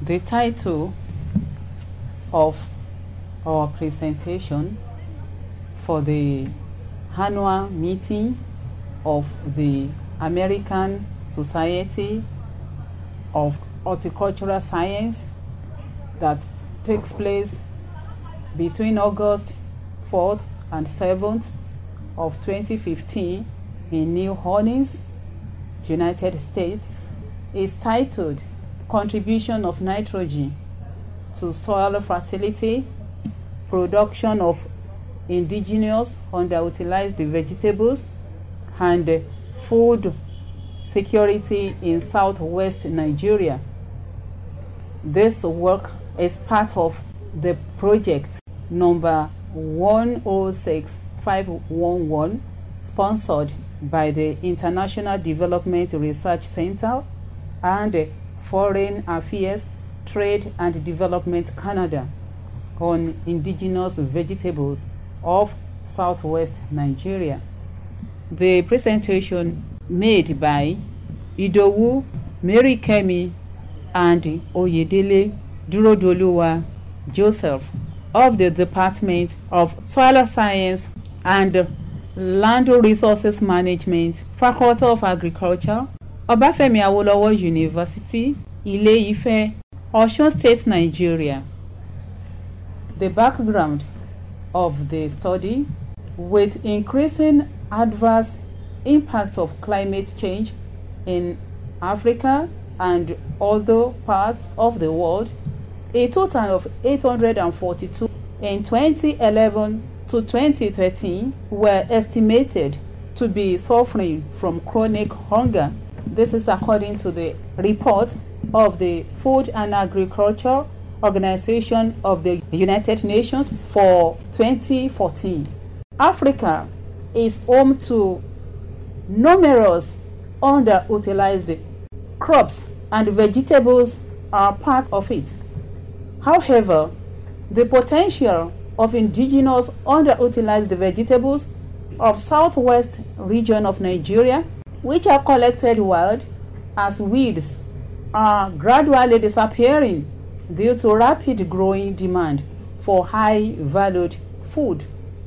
The title of our presentation for the annual meeting of the American Society of Horticultural Science that takes place between August 4th and 7th of 2015 in New Orleans, United States, is titled Contribution of Nitrogen to Soil Fertility, Production of Indigenous Underutilized Vegetables, and Food Security in Southwest Nigeria. This work is part of the project number 106511, sponsored by the International Development Research Center and Foreign Affairs, Trade and Development Canada on indigenous vegetables of Southwest Nigeria. The presentation made by Idowu, Mary Kemi, and Oyedele Durodoluwa Joseph of the Department of Soil Science and Land Resources Management, Faculty of Agriculture, Obafemi Awolowo University, Ile-Ife, Osun State, Nigeria. The background of the study: with increasing adverse impact of climate change in Africa and other parts of the world, a total of 842 in 2011 to 2013 were estimated to be suffering from chronic hunger. This is according to the report of the Food and Agriculture Organization of the United Nations for 2014. Africa is home to numerous underutilized crops, and vegetables are part of it. However, the potential of indigenous underutilized vegetables of southwest region of Nigeria, which are collected wild as weeds, are gradually disappearing due to rapid growing demand for high-valued food.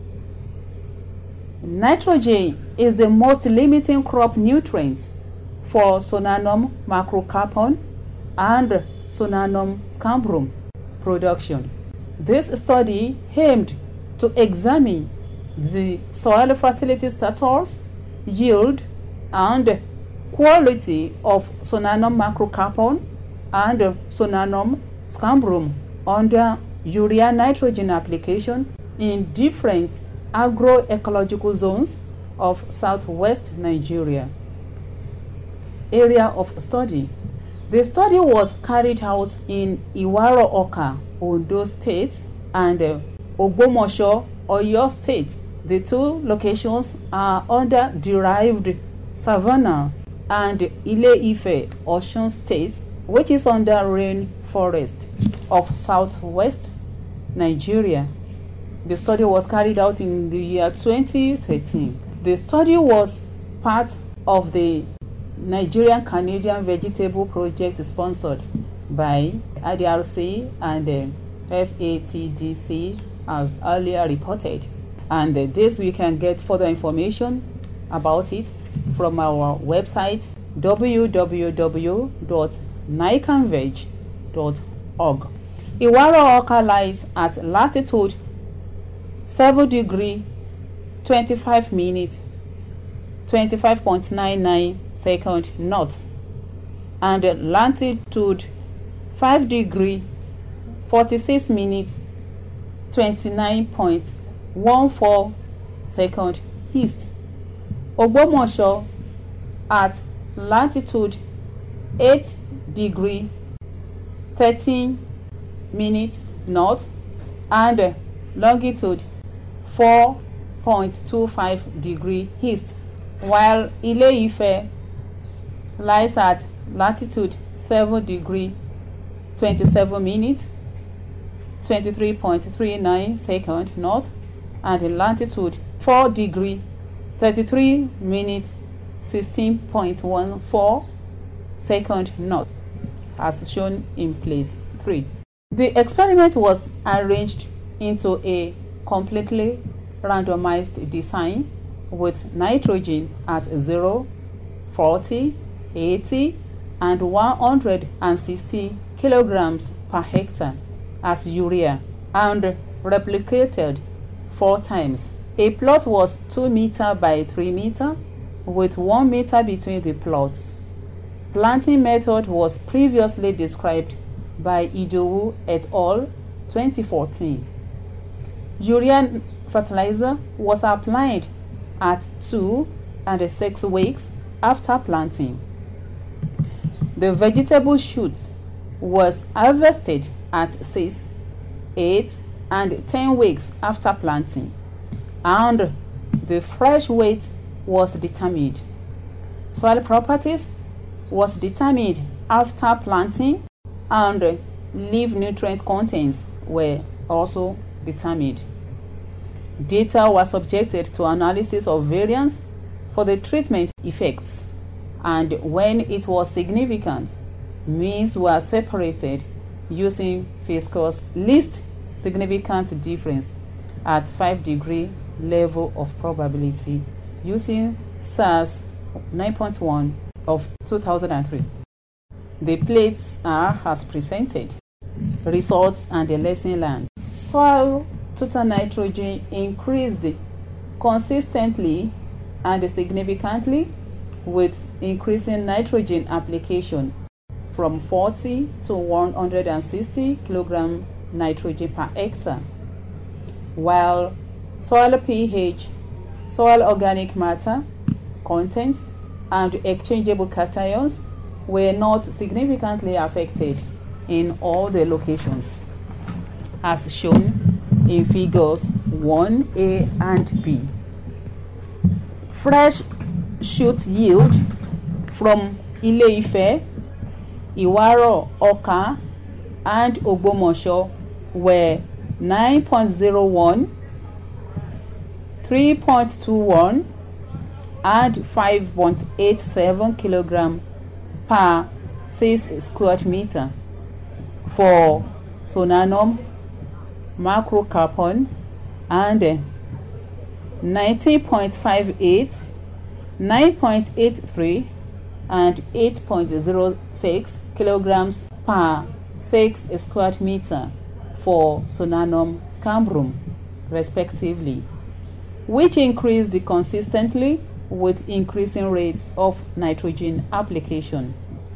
Nitrogen is the most limiting crop nutrient for Solanum macrocarpon and Solanum scabrum production. This study aimed to examine the soil fertility status, yield, and quality of Solanum macrocarpon and Solanum scabrum under urea nitrogen application in different agroecological zones of southwest Nigeria. Area of study: the study was carried out in Iwaro-Oka, Ondo State, and Ogbomosho, Oyo State. The two locations are under derived savanna, and Ile-Ife, Osun State, which is under rainforest of southwest Nigeria. The study was carried out in the year 2013. The study was part of the Nigerian Canadian Vegetable Project sponsored by IDRC and FATDC as earlier reported. And this we can get further information about it from our website www.nicanveg.org. Iwaro-Oka lies at latitude 7 degree 25 minutes 25.99 seconds north and longitude 5 degree 46 minutes 29.14 seconds east. Ogbomosho at latitude 8 degree 13 minutes north and longitude 4.25 degree east, while Ile-Ife lies at latitude 7 degree 27 minutes 23.39 seconds north and longitude 4 degree 33 minutes 16.14 second north, as shown in plate 3. The experiment was arranged into a completely randomized design with nitrogen at 0, 40, 80, and 160 kilograms per hectare as urea, and replicated 4 times. A plot was 2 meter by 3 meter with 1 meter between the plots. Planting method was previously described by Idowu et al. 2014. Urea fertilizer was applied at 2 and 6 weeks after planting. The vegetable shoot was harvested at 6, 8, and 10 weeks after planting, and the fresh weight was determined. Soil properties was determined after planting, and leaf nutrient contents were also determined. Data was subjected to analysis of variance for the treatment effects, and when it was significant, means were separated using Fisker's least significant difference at 5-degree level of probability using SAS 9.1 of 2003. The plates are as presented. Results and the lesson learned. Soil total nitrogen increased consistently and significantly with increasing nitrogen application from 40 to 160 kg nitrogen per hectare, while soil pH, soil organic matter content, and exchangeable cations were not significantly affected in all the locations, as shown in figures 1A and B. Fresh shoot yield from Ile-Ife, Iwaro, Oka, and Ogbomoso were 9.01, 3.21, and 5.87 kg per 6 square meter for Sonanom, Macrocarbon, and 19.58, 9.83, and 8.06 kilograms per 6 square meter for Sonanom scambrum, respectively, which increased consistently with increasing rates of nitrogen application.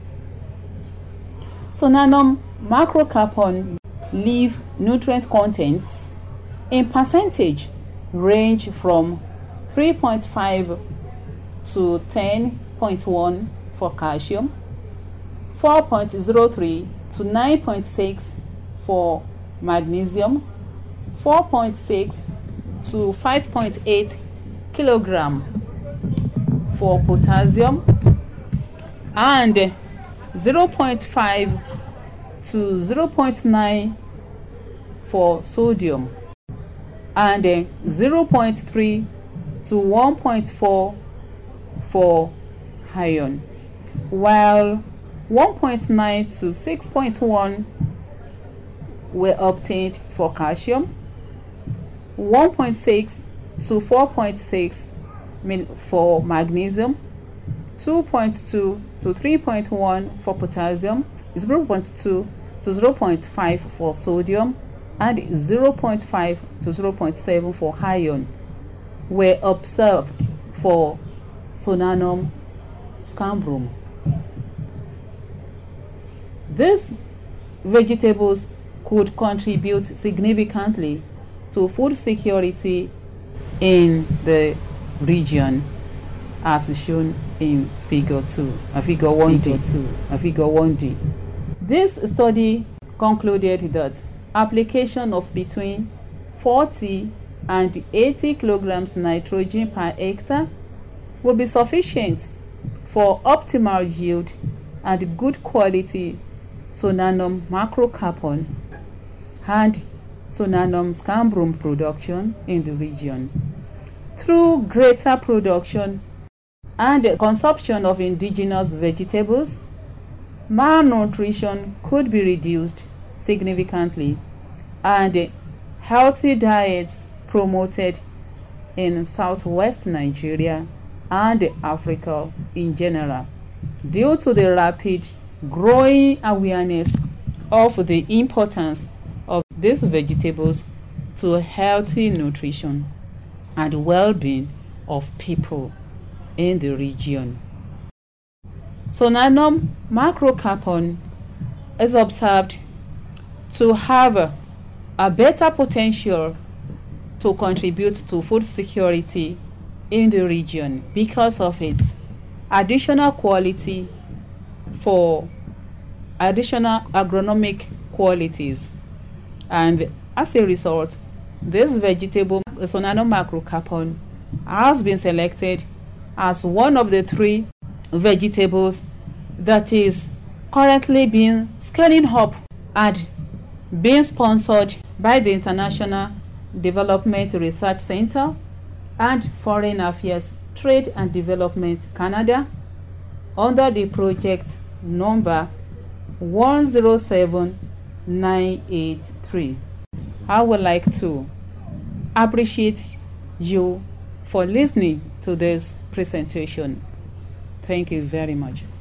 Sonanom Macrocarbon leaf nutrient contents in percentage range from 3.5 to 10.1 for calcium, 4.03 to 9.6 for magnesium, 4.6 to 5.8 kilogram for potassium, and 0.5 to 0.9 for sodium, and 0.3 to 1.4 for iron, while 1.9 to 6.1 were obtained for calcium, 1.6 to 4.6 for magnesium, 2.2 to 3.1 for potassium, 0.2 to 0.5 for sodium, and 0.5 to 0.7 for iron were observed for Sonanom scambrum. These vegetables could contribute significantly to food security in the region, as shown in figure 1D. This study concluded that application of between 40 and 80 kilograms nitrogen per hectare will be sufficient for optimal yield and good quality Sonanom Macrocarbon and Sonanom scambrum production in the region. Through greater production and consumption of indigenous vegetables, malnutrition could be reduced significantly, and healthy diets promoted in southwest Nigeria and Africa in general, due to the rapid growing awareness of the importance of these vegetables to healthy nutrition and well-being of people in the region. Solanum macrocarpon is observed to have a better potential to contribute to food security in the region because of its additional quality for additional agronomic qualities, and as a result, this vegetable Solanum macrocarpon has been selected as one of the 3 vegetables that is currently being scaling up and being sponsored by the International Development Research Center and Foreign Affairs Trade and Development Canada under the project number 107983. I would like to appreciate you for listening to this presentation. Thank you very much.